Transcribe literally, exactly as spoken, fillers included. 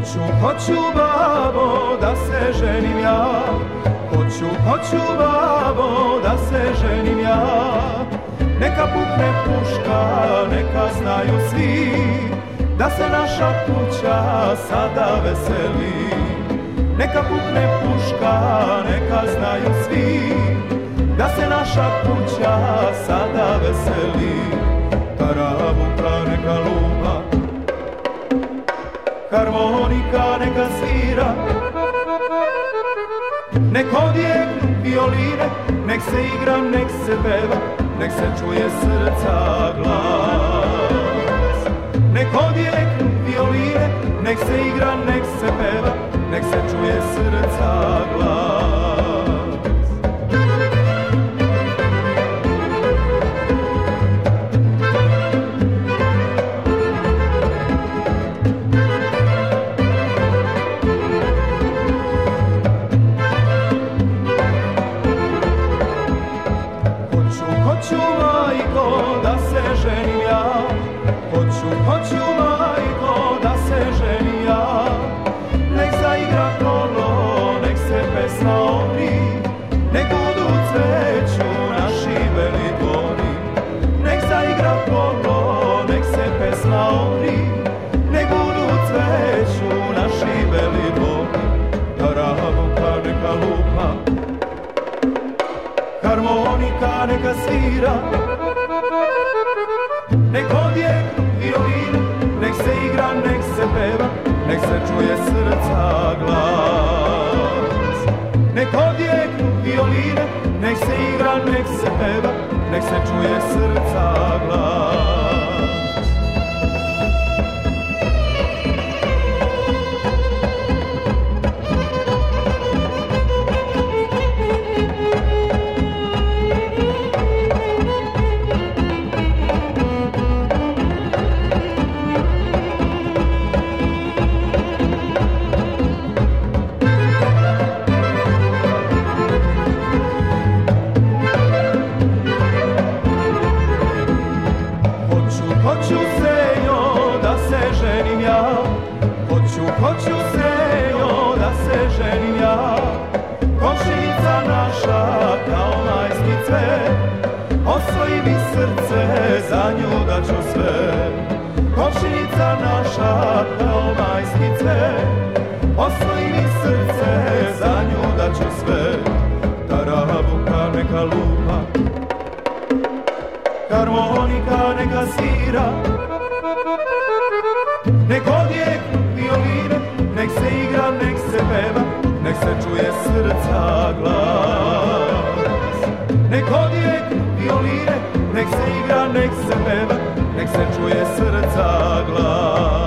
Hoću, hoću babo da se ženim ja, hoću, hoću babo da se ženim ja. Neka pukne puška, neka znaju svi da se naša kuća sada veseli. Neka pukne puška, neka znaju svi da se naša kuća sada veseli. Tarabuka neka lupa, harmonika neka svira, nek odjeknu violine, nek se igra, nek se peva, nek se čuje srca glas. Nek odjeknu violine, nek se igra, nek se peva, nek se čuje srca glas. Hoću majko da se ženim ja, hoću, hoću majko da se ženim ja. Nek zaigra kolo, nek se pesma obri, nek budu cveću naši beli dvori. Nek zaigra kolo, nek se pesma obri, nek budu cveću naši beli dvori. Tarabuka neka lupa, harmonika neka svira, nek odjeknu violine, nek se igra, nek se peva, nek se čuje srca glas. Nek odjeknu violine, nek se igra, nek se peva, nek se čuje srca glas. Hoću senjo da se ženim ja, hoću, hoću senjo da se ženim ja. Komšinica naša kao majski cvet, osvoji mi srce, za nju da ću sve. Komšinica naša kao majski cvet, osvoji mi srce, za nju da ću sve. Tarabuka neka lupa, harmonika neka svira, nek odjeknu violine, nek se igra, nek se peva, nek se čuje srca glas. Nek odjeknu violine, nek se igra, nek se peva, nek se čuje srca glas.